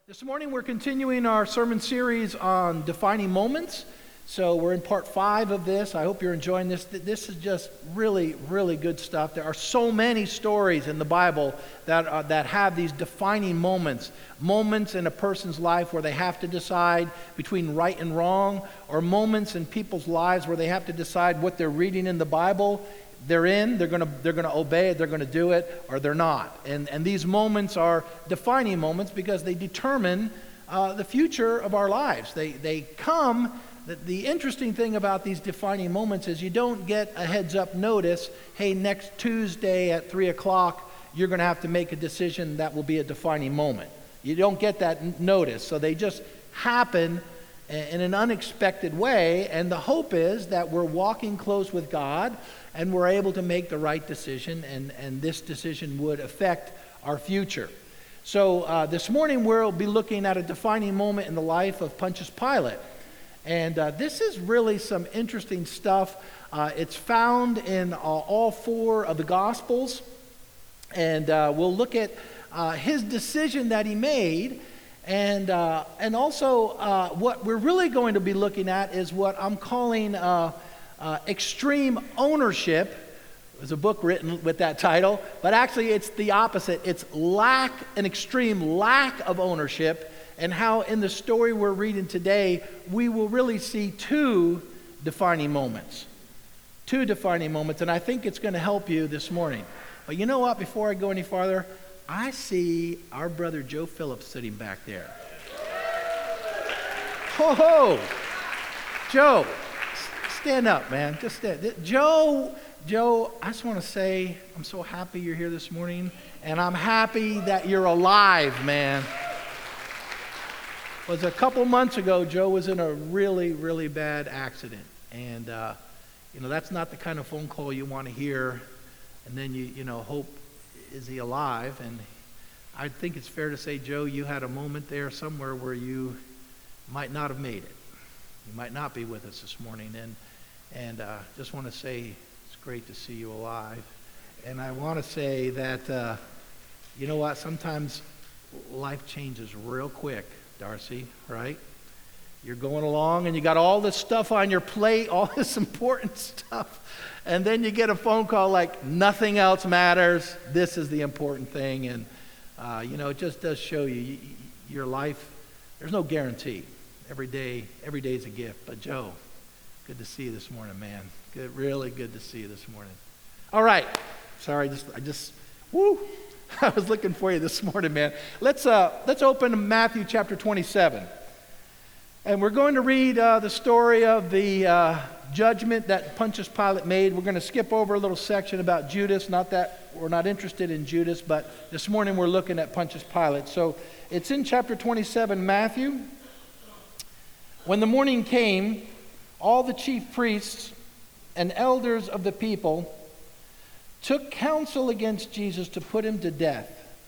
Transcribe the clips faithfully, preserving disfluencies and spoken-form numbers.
This morning we're continuing our sermon series on defining moments. So we're in part five of this. I hope you're enjoying this. This is just really, really good stuff. There are so many stories in the Bible that uh, that have these defining moments. Moments in a person's life where they have to decide between right and wrong, or moments in people's lives where they have to decide what they're reading in the Bible. They're in, they're gonna they're gonna obey it, they're gonna do it, or they're not. And and these moments are defining moments because they determine uh, the future of our lives. They they come. The, the interesting thing about these defining moments is you don't get a heads up notice. Hey, next Tuesday at three o'clock, you're gonna have to make a decision that will be a defining moment. You don't get that n- notice, so they just happen in an unexpected way. And the hope is that we're walking close with God, and we're able to make the right decision, and, and this decision would affect our future. So uh, this morning we'll be looking at a defining moment in the life of Pontius Pilate. And uh, this is really some interesting stuff. Uh, it's found in uh, all four of the Gospels. And uh, we'll look at uh, his decision that he made. And uh, and also uh, what we're really going to be looking at is what I'm calling uh, uh, extreme ownership. There's a book written with that title, but actually it's the opposite. It's lack, an extreme lack of ownership, and how in the story we're reading today, we will really see two defining moments. Two defining moments, and I think it's going to help you this morning. But you know what? Before I go any farther, I see our brother Joe Phillips sitting back there. Ho ho! Joe, stand up, man. Just stand. Joe, Joe, I just want to say I'm so happy you're here this morning, and I'm happy that you're alive, man. It was a couple months ago, Joe was in a really, really bad accident, and uh, you know that's not the kind of phone call you want to hear, and then you you know hope. Is he alive? And I think it's fair to say, Joe, you had a moment there somewhere where you might not have made it. You might not be with us this morning. And and uh, just want to say it's great to see you alive. And I want to say that, uh, you know what, sometimes life changes real quick, Darcy, right? You're going along and you got all this stuff on your plate, all this important stuff. And then you get a phone call like, nothing else matters. This is the important thing. And, uh, you know, it just does show you, you your life, there's no guarantee. Every day, every day is a gift. But Joe, good to see you this morning, man. Good, really good to see you this morning. All right. Sorry, just I just, woo. I was looking for you this morning, man. Let's, uh, let's open to Matthew chapter twenty-seven. And we're going to read uh, the story of the uh, judgment that Pontius Pilate made. We're going to skip over a little section about Judas. Not that we're not interested in Judas, but this morning we're looking at Pontius Pilate. So it's in chapter twenty-seven, Matthew. When the morning came, all the chief priests and elders of the people took counsel against Jesus to put him to death.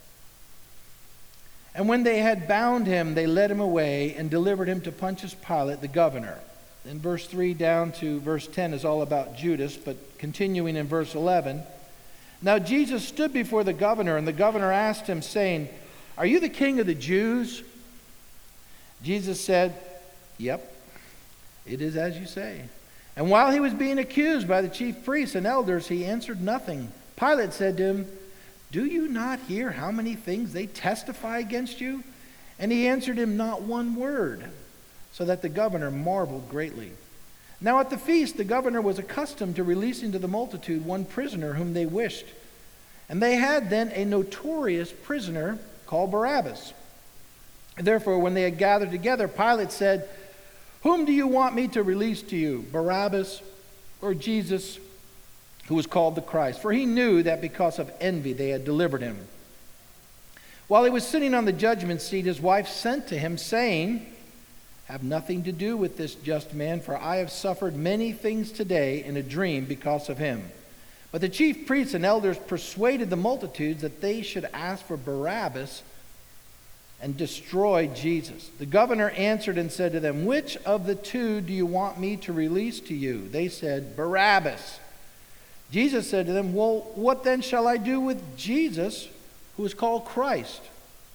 And when they had bound him, they led him away and delivered him to Pontius Pilate, the governor. In verse three down to verse ten is all about Judas, but continuing in verse eleven. Now Jesus stood before the governor, and the governor asked him, saying, "Are you the king of the Jews?" Jesus said, "Yep, it is as you say." And while he was being accused by the chief priests and elders, he answered nothing. Pilate said to him, "Do you not hear how many things they testify against you?" And he answered him not one word, so that the governor marveled greatly. Now at the feast, the governor was accustomed to releasing to the multitude one prisoner whom they wished. And they had then a notorious prisoner called Barabbas. Therefore, when they had gathered together, Pilate said, "Whom do you want me to release to you, Barabbas or Jesus, who was called the Christ?" For he knew that because of envy they had delivered him. While he was sitting on the judgment seat, his wife sent to him, saying, "Have nothing to do with this just man, for I have suffered many things today in a dream because of him." But the chief priests and elders persuaded the multitudes that they should ask for Barabbas and destroy Jesus. The governor answered and said to them, "Which of the two do you want me to release to you?" They said, "Barabbas." Jesus said to them, "Well, what then shall I do with Jesus, who is called Christ?"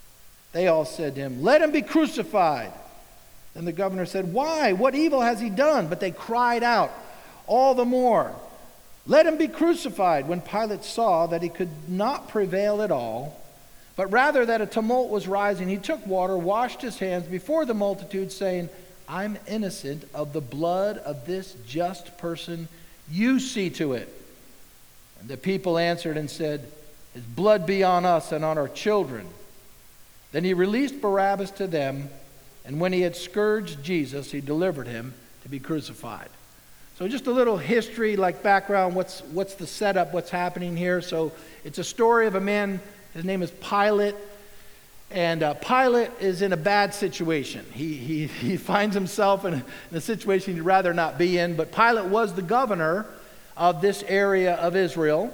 They all said to him, "Let him be crucified." Then the governor said, "Why? What evil has he done?" But they cried out all the more, "Let him be crucified." When Pilate saw that he could not prevail at all, but rather that a tumult was rising, he took water, washed his hands before the multitude, saying, "I'm innocent of the blood of this just person. You see to it." And the people answered and said, "His blood be on us and on our children." Then he released Barabbas to them, and when he had scourged Jesus, he delivered him to be crucified. So just a little history, like background, what's, what's the setup, what's happening here. So it's a story of a man, his name is Pilate, and uh, Pilate is in a bad situation. He, he, he finds himself in a, in a situation he'd rather not be in, but Pilate was the governor of this area of Israel.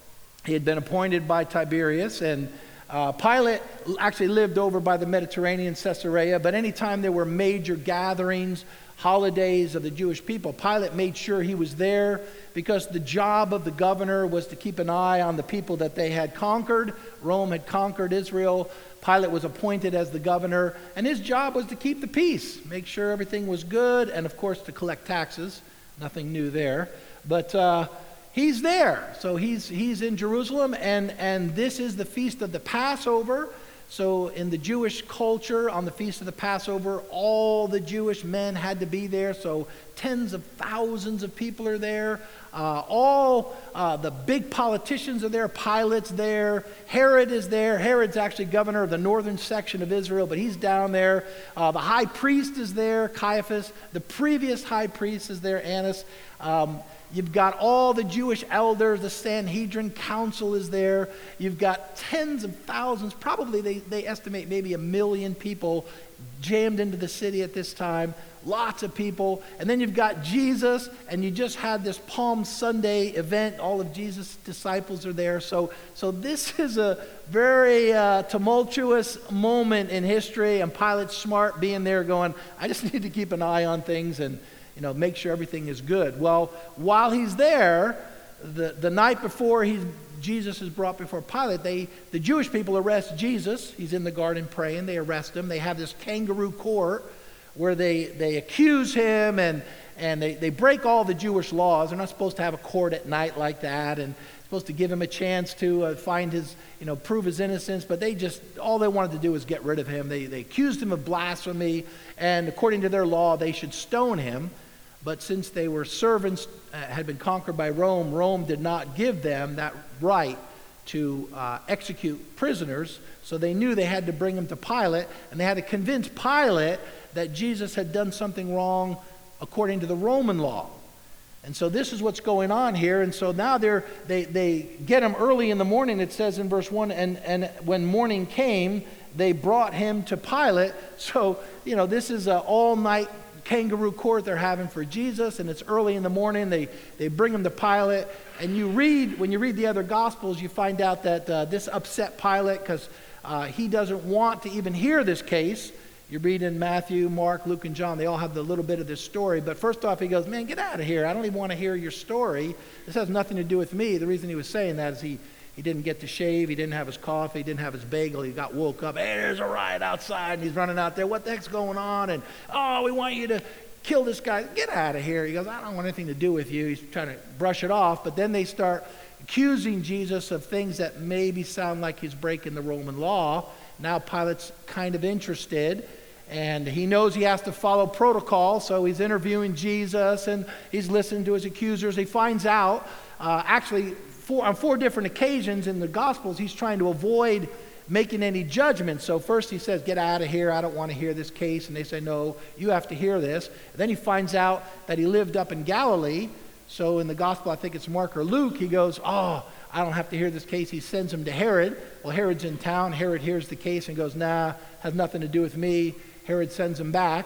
He had been appointed by Tiberius, and Uh, Pilate actually lived over by the Mediterranean, Caesarea, but anytime there were major gatherings, holidays of the Jewish people, Pilate made sure he was there, because the job of the governor was to keep an eye on the people that they had conquered. Rome had conquered Israel. Pilate was appointed as the governor, and his job was to keep the peace, make sure everything was good, and of course to collect taxes. Nothing new there. But uh, he's there. So he's he's in Jerusalem, and, and this is the feast of the Passover. So in the Jewish culture, on the feast of the Passover, all the Jewish men had to be there. So tens of thousands of people are there. Uh, all uh, the big politicians are there. Pilate's there. Herod is there. Herod's actually governor of the northern section of Israel, but he's down there. Uh, the high priest is there, Caiaphas. The previous high priest is there, Annas. Um, You've got all the Jewish elders, the Sanhedrin council is there. You've got tens of thousands, probably they, they estimate maybe a million people jammed into the city at this time. Lots of people. And then you've got Jesus, and you just had this Palm Sunday event. All of Jesus' disciples are there. So, so this is a very uh, tumultuous moment in history, and Pilate's smart being there going, I just need to keep an eye on things and you know, make sure everything is good. Well, while he's there, the, the night before he's, Jesus is brought before Pilate, they, the Jewish people arrest Jesus. He's in the garden praying. They arrest him. They have this kangaroo court where they, they accuse him, and, and they, they break all the Jewish laws. They're not supposed to have a court at night like that, and supposed to give him a chance to uh, find his, you know, prove his innocence, but they just, all they wanted to do was get rid of him. They, they accused him of blasphemy, and according to their law, they should stone him. But since they were servants, uh, had been conquered by Rome, Rome did not give them that right to uh, execute prisoners. So they knew they had to bring him to Pilate, and they had to convince Pilate that Jesus had done something wrong according to the Roman law. And so this is what's going on here. And so now they're, they, they get him early in the morning. It says in verse one, and, and when morning came, they brought him to Pilate. So, you know, this is an all-night kangaroo court they're having for Jesus, and it's early in the morning. They they bring him to Pilate, and you read, when you read the other Gospels, you find out that uh, this upset Pilate because uh, he doesn't want to even hear this case. You read in Matthew, Mark, Luke, and John, they all have the little bit of this story. But first off, he goes, man, get out of here. I don't even want to hear your story. This has nothing to do with me. The reason he was saying that is he He didn't get to shave. He didn't have his coffee. He didn't have his bagel. He got woke up. Hey, there's a riot outside. And he's running out there. What the heck's going on? And, oh, we want you to kill this guy. Get out of here. He goes, I don't want anything to do with you. He's trying to brush it off. But then they start accusing Jesus of things that maybe sound like he's breaking the Roman law. Now Pilate's kind of interested. And he knows he has to follow protocol. So he's interviewing Jesus, and he's listening to his accusers. He finds out, uh, actually, Four, on four different occasions in the Gospels, he's trying to avoid making any judgments. So first he says, get out of here. I don't want to hear this case. And they say, no, you have to hear this. And then he finds out that he lived up in Galilee. So in the Gospel, I think it's Mark or Luke, he goes, oh, I don't have to hear this case. He sends him to Herod. Well, Herod's in town. Herod hears the case and goes, nah, has nothing to do with me. Herod sends him back.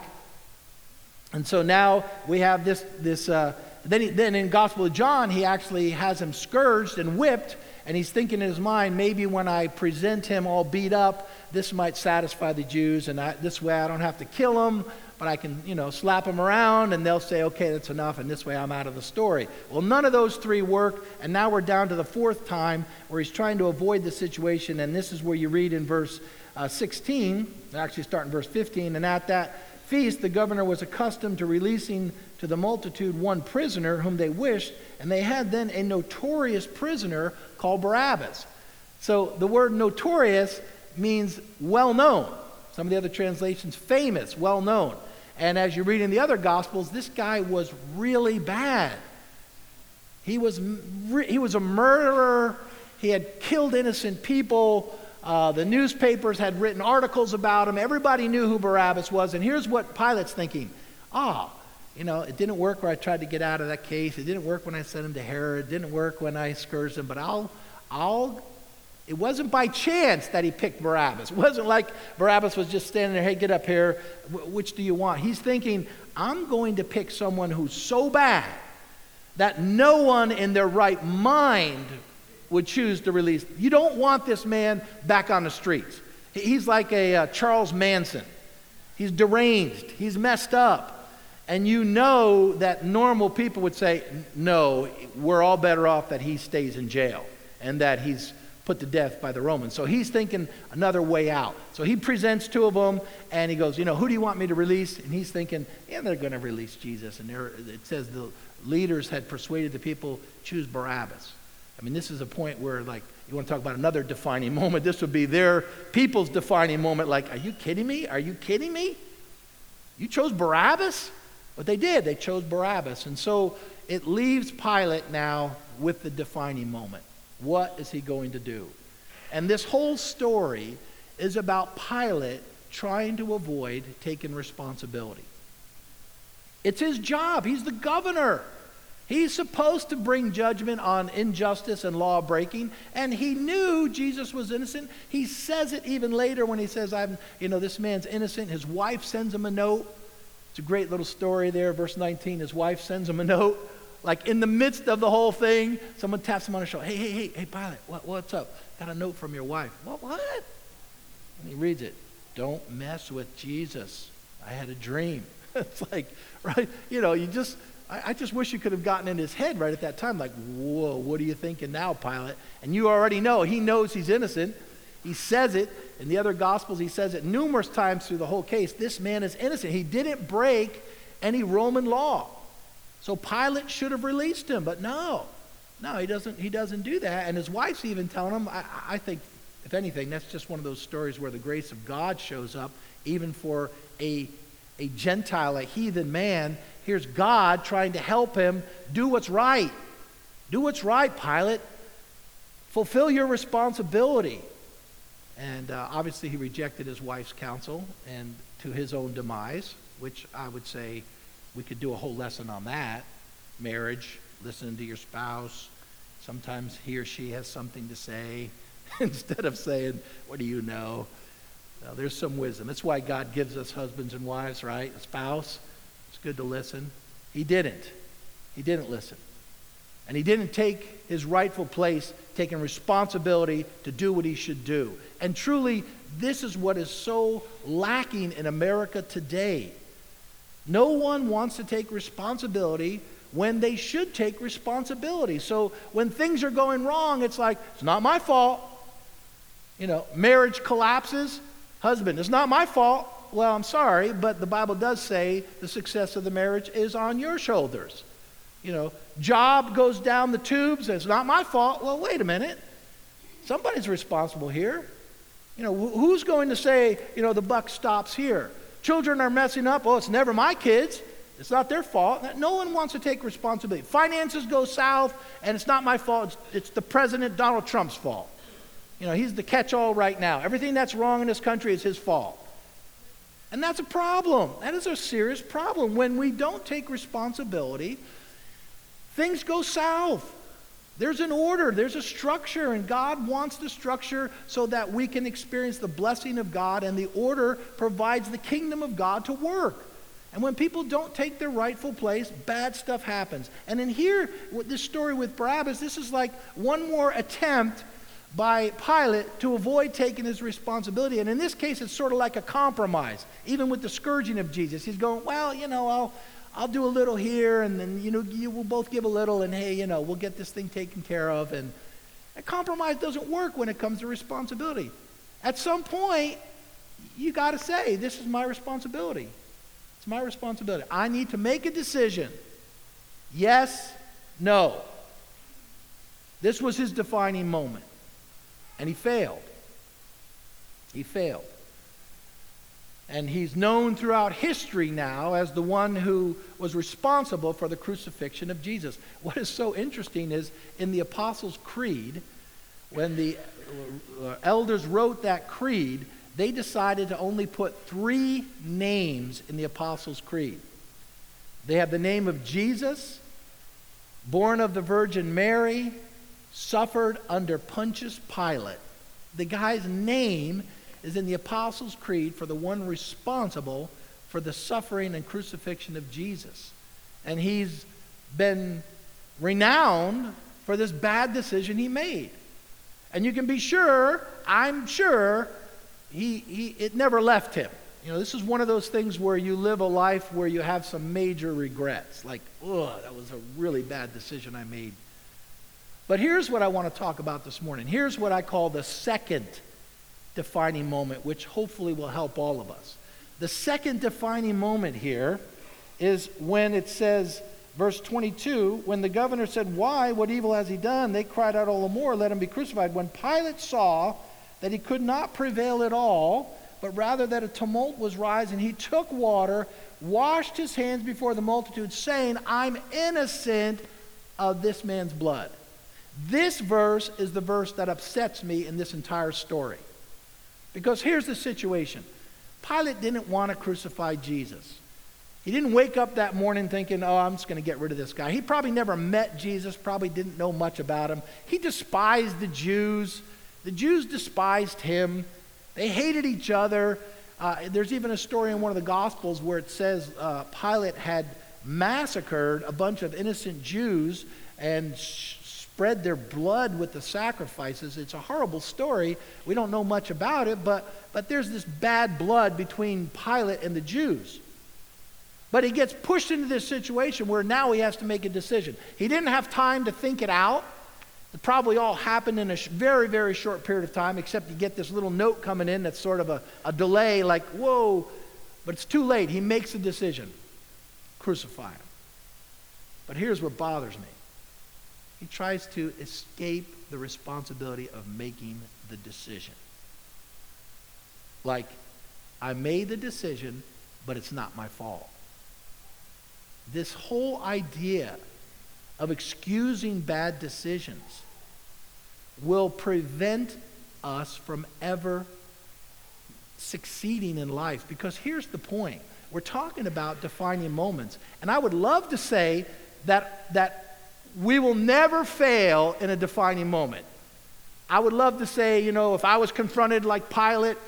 And so now we have this, this uh, Then, he, then in Gospel of John, he actually has him scourged and whipped, and he's thinking in his mind, maybe when I present him all beat up, this might satisfy the Jews, and I, this way I don't have to kill him, but I can, you know, slap him around, and they'll say, okay, that's enough, and this way I'm out of the story. Well, none of those three work, and now we're down to the fourth time where he's trying to avoid the situation, and this is where you read in verse uh, sixteen, actually starting verse fifteen, and at that feast the governor was accustomed to releasing to the multitude one prisoner whom they wished, and they had then a notorious prisoner called Barabbas. So the word notorious means well known. Some of the other translations, famous, well known. And as you read in the other Gospels, this guy was really bad. He was, he was a murderer. He had killed innocent people. Uh, the newspapers had written articles about him. Everybody knew who Barabbas was. And here's what Pilate's thinking. Ah, you know, it didn't work where I tried to get out of that case. It didn't work when I sent him to Herod. It didn't work when I scourged him. But I'll, I'll, it wasn't by chance that he picked Barabbas. It wasn't like Barabbas was just standing there, hey, get up here. Wh- which do you want? He's thinking, I'm going to pick someone who's so bad that no one in their right mind would choose to release. You don't want this man back on the streets. He's like a uh, Charles Manson. He's deranged. He's messed up. And you know that normal people would say, no, we're all better off that he stays in jail and that he's put to death by the Romans. So he's thinking another way out. So he presents two of them and he goes, you know, who do you want me to release? And he's thinking, yeah, they're going to release Jesus. And it says the leaders had persuaded the people, choose Barabbas. I mean, this is a point where, like, you want to talk about another defining moment. This would be their people's defining moment. Like, are you kidding me? Are you kidding me? You chose Barabbas? But they did. They chose Barabbas. And so it leaves Pilate now with the defining moment. What is he going to do? And this whole story is about Pilate trying to avoid taking responsibility. It's his job. He's the governor. He's supposed to bring judgment on injustice and law breaking, and he knew Jesus was innocent. He says it even later when he says, "I'm, you know, this man's innocent." His wife sends him a note. It's a great little story there, verse nineteen. His wife sends him a note, like in the midst of the whole thing. Someone taps him on the shoulder. Hey, hey, hey, hey, Pilate, what, what's up? Got a note from your wife. What, what? And he reads it. Don't mess with Jesus. I had a dream. It's like, right? You know, you just, I, I just wish you could have gotten in his head right at that time. Like, whoa, what are you thinking now, Pilate? And you already know. He knows he's innocent. He says it. In the other Gospels, he says it numerous times through the whole case. This man is innocent. He didn't break any Roman law. So Pilate should have released him, but no. No, he doesn't, he doesn't do that. And his wife's even telling him, I, I think, if anything, that's just one of those stories where the grace of God shows up, even for a A Gentile, a heathen man. Here's God trying to help him do what's right. Do what's right, Pilate. Fulfill your responsibility. And uh, obviously he rejected his wife's counsel and to his own demise, which I would say we could do a whole lesson on that. Marriage, listen to your spouse. Sometimes he or she has something to say instead of saying, what do you know? Now, there's some wisdom. That's why God gives us husbands and wives, right? A spouse. It's good to listen. He didn't. He didn't listen. And he didn't take his rightful place, taking responsibility to do what he should do. And truly, this is what is so lacking in America today. No one wants to take responsibility when they should take responsibility. So when things are going wrong, it's like, it's not my fault. You know, marriage collapses. Husband, it's not my fault. Well, I'm sorry, but the Bible does say the success of the marriage is on your shoulders. You know, job goes down the tubes, and it's not my fault. Well, wait a minute. Somebody's responsible here. You know, wh- who's going to say, you know, the buck stops here? Children are messing up. Oh, it's never my kids. It's not their fault. No one wants to take responsibility. Finances go south, and it's not my fault. It's, it's the President Donald Trump's fault. You know, he's the catch-all right now. Everything that's wrong in this country is his fault. And that's a problem. That is a serious problem. When we don't take responsibility, things go south. There's an order, there's a structure, and God wants the structure so that we can experience the blessing of God, and the order provides the kingdom of God to work. And when people don't take their rightful place, bad stuff happens. And in here, with this story with Barabbas, this is like one more attempt by Pilate to avoid taking his responsibility. And in this case, it's sort of like a compromise. Even with the scourging of Jesus, he's going, well, you know, I'll, I'll do a little here, and then, you know, you will both give a little, and hey, you know, we'll get this thing taken care of. And a compromise doesn't work when it comes to responsibility. At some point, you got to say, this is my responsibility. It's my responsibility. I need to make a decision. Yes, no. This was his defining moment. And he failed. He failed. And he's known throughout history now as the one who was responsible for the crucifixion of Jesus. What is so interesting is in the Apostles' Creed, when the elders wrote that creed, they decided to only put three names in the Apostles' Creed. They have the name of Jesus, born of the Virgin Mary, suffered under Pontius Pilate. The guy's name is in the Apostles' Creed for the one responsible for the suffering and crucifixion of Jesus. And he's been renowned for this bad decision he made. And you can be sure, I'm sure, he, he it never left him. You know, this is one of those things where you live a life where you have some major regrets. Like, oh, that was a really bad decision I made. But here's what I want to talk about this morning. Here's what I call the second defining moment, which hopefully will help all of us. The second defining moment here is when it says, verse twenty-two, when the governor said, "Why? What evil has he done?" They cried out all the more, "Let him be crucified." When Pilate saw that he could not prevail at all, but rather that a tumult was rising, he took water, washed his hands before the multitude, saying, "I'm innocent of this man's blood." This verse is the verse that upsets me in this entire story. Because here's the situation. Pilate didn't want to crucify Jesus. He didn't wake up that morning thinking, oh, I'm just going to get rid of this guy. He probably never met Jesus, probably didn't know much about him. He despised the Jews. The Jews despised him. They hated each other. Uh, there's even a story in one of the Gospels where it says uh, Pilate had massacred a bunch of innocent Jews and sh- spread their blood with the sacrifices. It's a horrible story. We don't know much about it, but, but there's this bad blood between Pilate and the Jews. But he gets pushed into this situation where now he has to make a decision. He didn't have time to think it out. It probably all happened in a sh- very, very short period of time, except you get this little note coming in that's sort of a, a delay, like, whoa, but it's too late. He makes a decision. Crucify him. But here's what bothers me. He tries to escape the responsibility of making the decision. Like, I made the decision, but it's not my fault. This whole idea of excusing bad decisions will prevent us from ever succeeding in life. Because here's the point. We're talking about defining moments. And I would love to say that, that we will never fail in a defining moment. I would love to say, you know, if I was confronted like Pilate,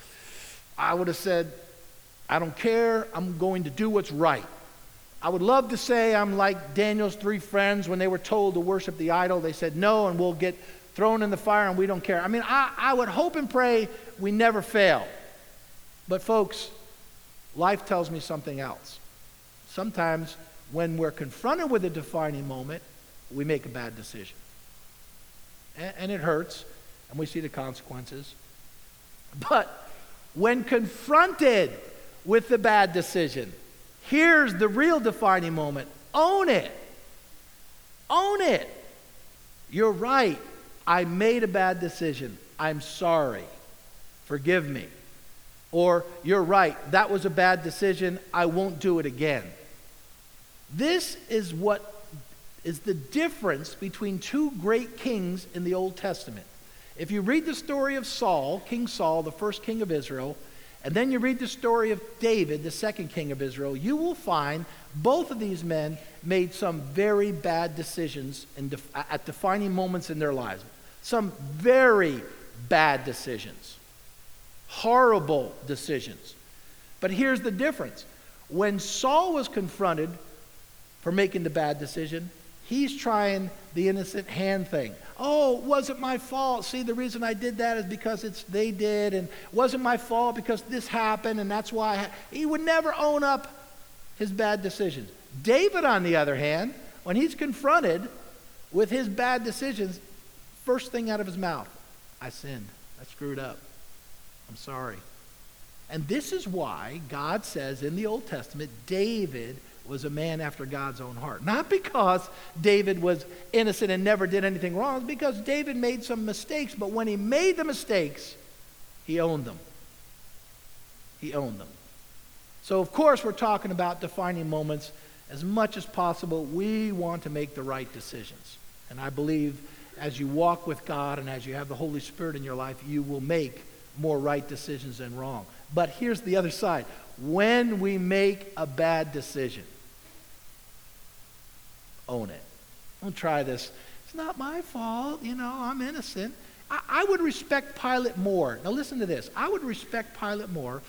I would have said, I don't care, I'm going to do what's right. I would love to say I'm like Daniel's three friends when they were told to worship the idol. They said no, and we'll get thrown in the fire and we don't care. I mean, I, I would hope and pray we never fail. But folks, life tells me something else. Sometimes when we're confronted with a defining moment, we make a bad decision. And, and it hurts, and we see the consequences. But when confronted with the bad decision, here's the real defining moment. Own it. Own it. You're right. I made a bad decision. I'm sorry. Forgive me. Or, you're right. That was a bad decision. I won't do it again. This is what is the difference between two great kings in the Old Testament. If you read the story of Saul, King Saul, the first king of Israel, and then you read the story of David, the second king of Israel, you will find both of these men made some very bad decisions in def- at defining moments in their lives. Some very bad decisions. Horrible decisions. But here's the difference. When Saul was confronted for making the bad decision, he's trying the innocent hand thing. Oh, it wasn't my fault. See, the reason I did that is because it's they did, and it wasn't my fault because this happened, and that's why I ha-. He would never own up his bad decisions. David, on the other hand, when he's confronted with his bad decisions, first thing out of his mouth, I sinned. I screwed up. I'm sorry. And this is why God says in the Old Testament, David was a man after God's own heart. Not because David was innocent and never did anything wrong, it's because David made some mistakes, but when he made the mistakes, he owned them. He owned them. So of course we're talking about defining moments. As much as possible, we want to make the right decisions. And I believe as you walk with God and as you have the Holy Spirit in your life, you will make more right decisions than wrong. But here's the other side. When we make a bad decision, own it. Don't try this. It's not my fault. You know, I'm innocent. I, I would respect Pilate more. Now listen to this. I would respect Pilate more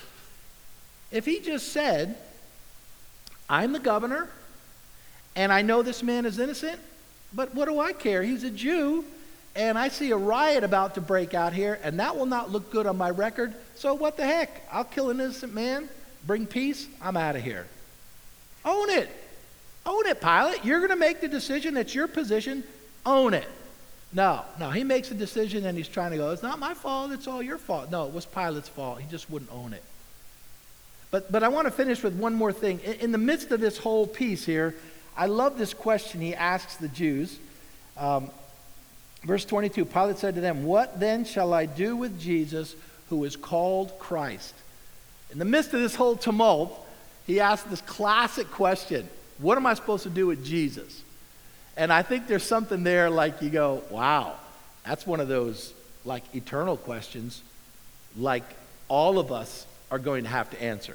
if he just said, I'm the governor, and I know this man is innocent, but what do I care? He's a Jew, and I see a riot about to break out here, and that will not look good on my record, so what the heck? I'll kill an innocent man, bring peace, I'm out of here. Own it. Own it, Pilate. You're going to make the decision. It's your position. Own it. No, no, he makes a decision, and he's trying to go, it's not my fault, it's all your fault. No, it was Pilate's fault. He just wouldn't own it. But, but I want to finish with one more thing. In, in the midst of this whole piece here, I love this question he asks the Jews. Um, verse twenty-two, Pilate said to them, what then shall I do with Jesus who is called Christ? In the midst of this whole tumult, he asked this classic question, what am I supposed to do with Jesus? And I think there's something there like you go, wow, that's one of those like eternal questions like all of us are going to have to answer.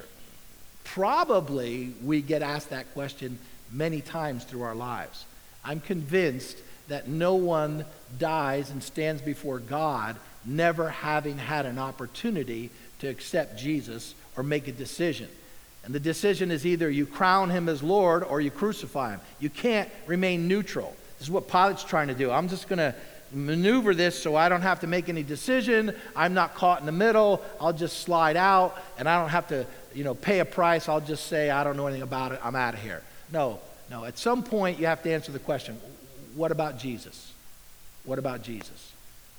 Probably we get asked that question many times through our lives. I'm convinced that no one dies and stands before God never having had an opportunity to accept Jesus or make a decision. And the decision is either you crown him as Lord or you crucify him. You can't remain neutral. This is what Pilate's trying to do. I'm just going to maneuver this so I don't have to make any decision. I'm not caught in the middle. I'll just slide out, and I don't have to, you know, pay a price. I'll just say, I don't know anything about it. I'm out of here. No, no. At some point, you have to answer the question, what about Jesus? What about Jesus?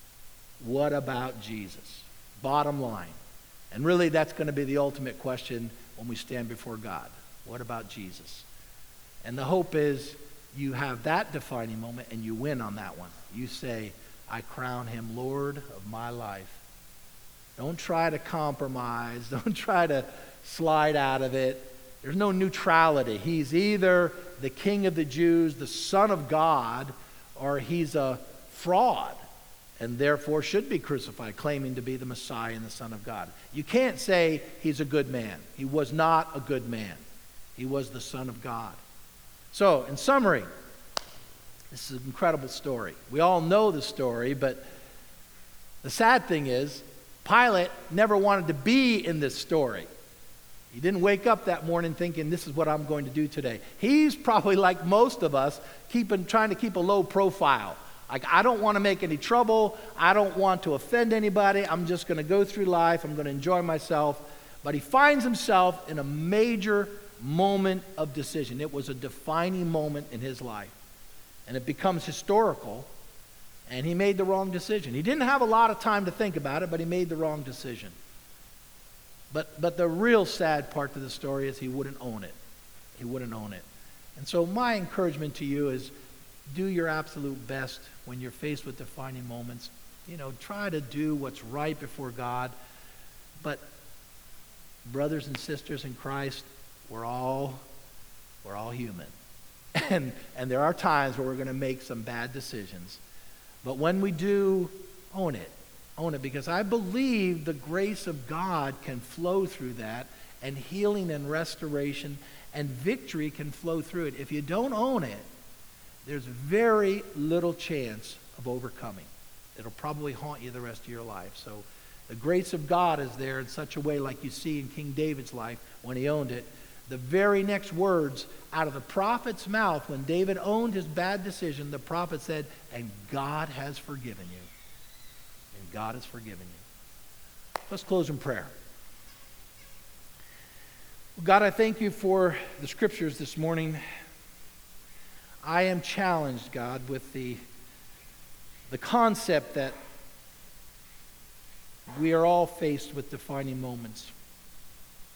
What about Jesus? Bottom line. And really, that's going to be the ultimate question when we stand before God. What about Jesus? And the hope is you have that defining moment and you win on that one. You say, I crown him Lord of my life. Don't try to compromise. Don't try to slide out of it. There's no neutrality. He's either the King of the Jews, the Son of God, or he's a fraud and therefore should be crucified, claiming to be the Messiah and the Son of God. You can't say he's a good man. He was not a good man. He was the Son of God. So, in summary, this is an incredible story. We all know the story, but the sad thing is, Pilate never wanted to be in this story. He didn't wake up that morning thinking, this is what I'm going to do today. He's probably like most of us, keeping, trying to keep a low profile. Like, I don't want to make any trouble. I don't want to offend anybody. I'm just going to go through life. I'm going to enjoy myself. But he finds himself in a major moment of decision. It was a defining moment in his life. And it becomes historical. And he made the wrong decision. He didn't have a lot of time to think about it, but he made the wrong decision. But, but the real sad part to the story is he wouldn't own it. He wouldn't own it. And so my encouragement to you is do your absolute best when you're faced with defining moments. You know, try to do what's right before God. But brothers and sisters in Christ, we're all, we're all human. And, and there are times where we're going to make some bad decisions. But when we do, own it. Own it, because I believe the grace of God can flow through that, and healing and restoration and victory can flow through it. If you don't own it, there's very little chance of overcoming. It'll probably haunt you the rest of your life. So the grace of God is there in such a way like you see in King David's life when he owned it. The very next words out of the prophet's mouth, when David owned his bad decision, the prophet said, and God has forgiven you. And God has forgiven you. Let's close in prayer. God, I thank you for the scriptures this morning. I am challenged, God, with the, the concept that we are all faced with defining moments.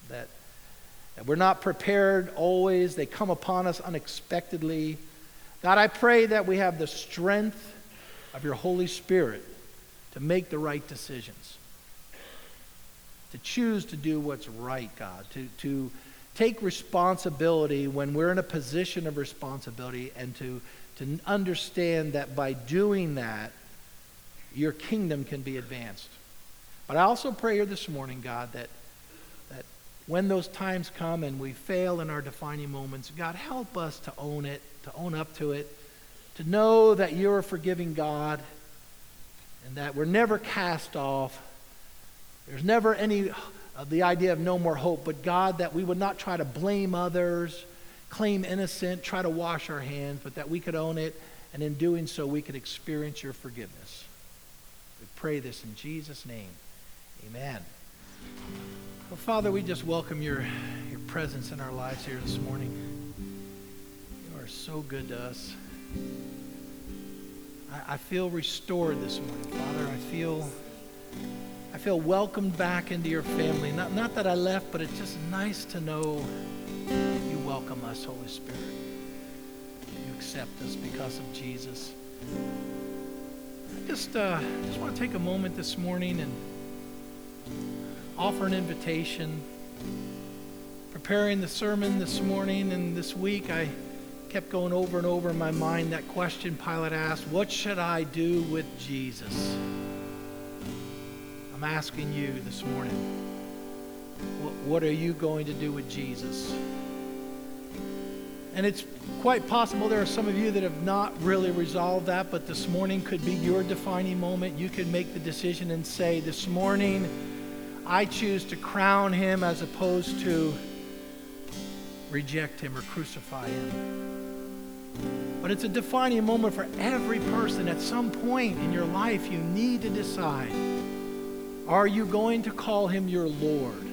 that, that we're not prepared always. They come upon us unexpectedly. God, I pray that we have the strength of your Holy Spirit to make the right decisions, to choose to do what's right, God, to, to take responsibility when we're in a position of responsibility, and to, to understand that by doing that, your kingdom can be advanced. But I also pray here this morning, God, that, that when those times come and we fail in our defining moments, God, help us to own it, to own up to it, to know that you're a forgiving God and that we're never cast off. There's never any uh, the idea of no more hope, but God, that we would not try to blame others, claim innocent, try to wash our hands, but that we could own it, and in doing so, we could experience your forgiveness. We pray this in Jesus' name. Amen. Well, Father, we just welcome your, your presence in our lives here this morning. You are so good to us. I, I feel restored this morning, Father. I feel I feel welcomed back into your family. Not, not that I left, but it's just nice to know you welcome us, Holy Spirit. You accept us because of Jesus. I just, uh, just want to take a moment this morning and offer an invitation. Preparing the sermon this morning and this week, I kept going over and over in my mind that question Pilate asked, what should I do with Jesus? I'm asking you this morning, what, what are you going to do with Jesus? And it's quite possible there are some of you that have not really resolved that, but this morning could be your defining moment. You could make the decision and say, this morning, I choose to crown him as opposed to reject him or crucify him. But it's a defining moment for every person. At some point in your life, you need to decide, are you going to call him your Lord?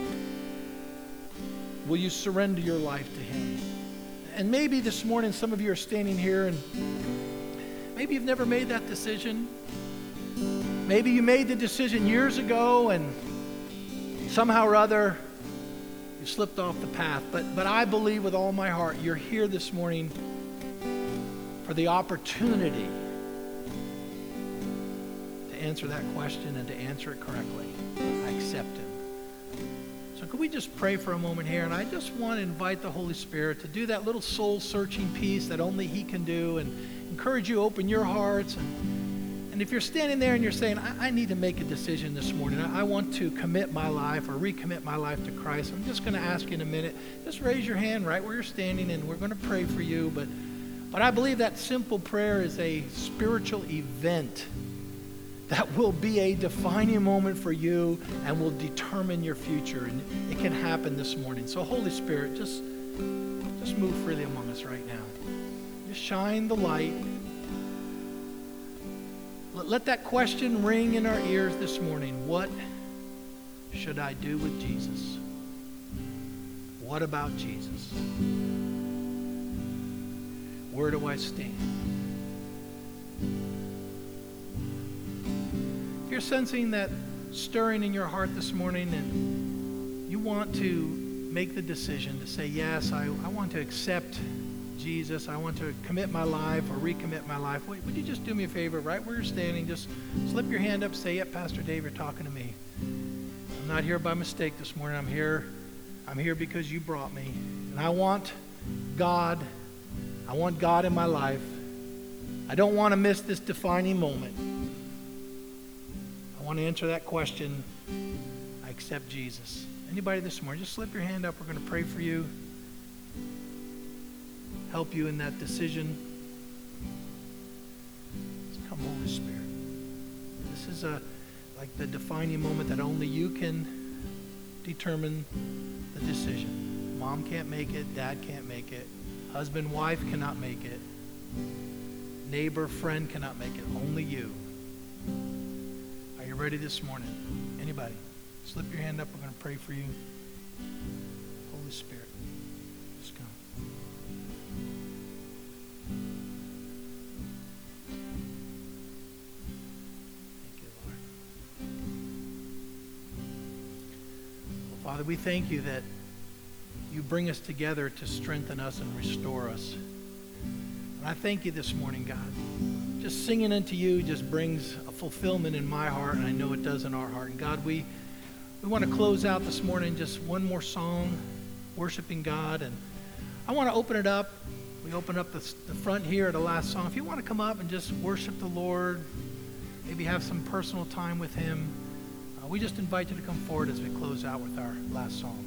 Will you surrender your life to him? And maybe this morning some of you are standing here and maybe you've never made that decision. Maybe you made the decision years ago and somehow or other you slipped off the path. But, but I believe with all my heart you're here this morning for the opportunity to answer that question and to answer it correctly. I accept him. So could we just pray for a moment here? And I just want to invite the Holy Spirit to do that little soul-searching piece that only he can do, and encourage you to open your hearts. And, and if you're standing there and you're saying, I, I need to make a decision this morning. I, I want to commit my life or recommit my life to Christ. I'm just going to ask you in a minute. Just raise your hand right where you're standing, and we're going to pray for you. But, but I believe that simple prayer is a spiritual event that will be a defining moment for you and will determine your future. And it can happen this morning. So Holy Spirit, just, just move freely among us right now. Just shine the light. Let, let that question ring in our ears this morning. What should I do with Jesus? What about Jesus? Where do I stand? If you're sensing that stirring in your heart this morning and you want to make the decision to say, yes, I, I want to accept Jesus, I want to commit my life or recommit my life, would, would you just do me a favor, right where you're standing, just slip your hand up, say, yep, Pastor Dave, you're talking to me. I'm not here by mistake this morning. I'm here, I'm here because you brought me. And I want God, I want God in my life. I don't want to miss this defining moment. I want to answer that question. I accept Jesus. Anybody this morning, just slip your hand up. We're going to pray for you. Help you in that decision. Come, Holy Spirit. This is a like the defining moment that only you can determine the decision. Mom can't make it. Dad can't make it. Husband, wife cannot make it. Neighbor, friend cannot make it. Only you. Are you ready this morning? Anybody? Slip your hand up. We're going to pray for you. Holy Spirit, just come. Thank you, Lord. Well, Father, we thank you that you bring us together to strengthen us and restore us. And I thank you this morning, God. Just singing unto you just brings a fulfillment in my heart, and I know it does in our heart. And God, we, we want to close out this morning just one more song, worshiping God. And I want to open it up. We open up the, the front here at the last song. If you want to come up and just worship the Lord, maybe have some personal time with him, uh, we just invite you to come forward as we close out with our last song.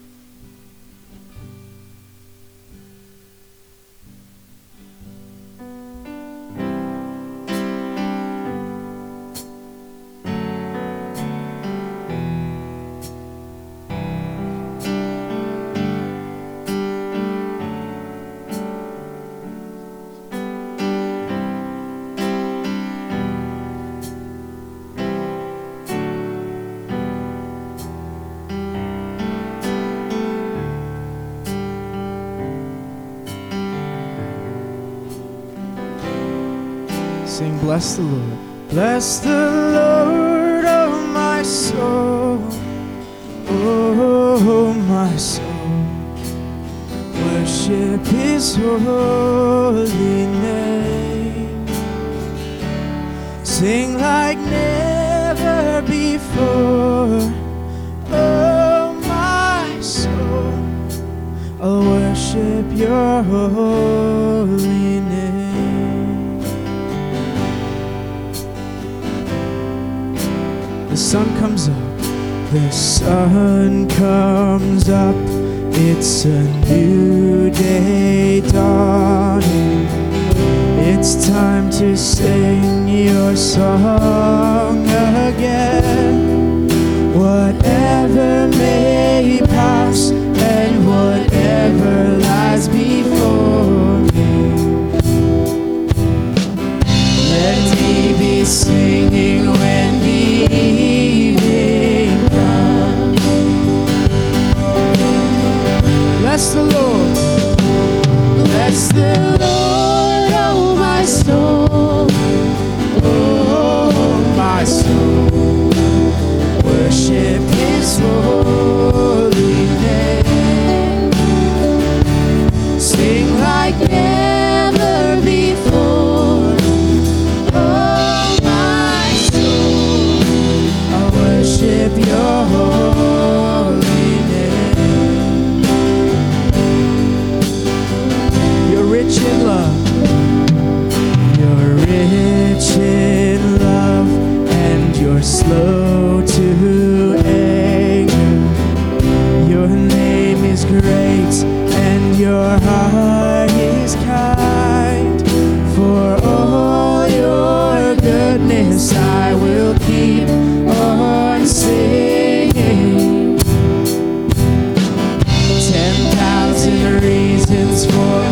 Sing, bless the Lord. Bless the Lord, oh my soul, oh my soul. Worship his holy name. Sing like never before, oh my soul. I'll worship your holy name. The sun comes up, the sun comes up, it's a new day dawning. It's time to sing your song again. Whatever may pass and whatever lies before me, let me be singing when the evening comes. Bless the Lord. Bless the Lord, oh my soul, oh my soul. Worship his holy name. Sing like never before, oh my soul. I worship your holy name. You're rich in love. You're rich in love, and you're slow to anger. Your name is great, and your heart is kind. For all your goodness I will keep on singing. Ten thousand reasons for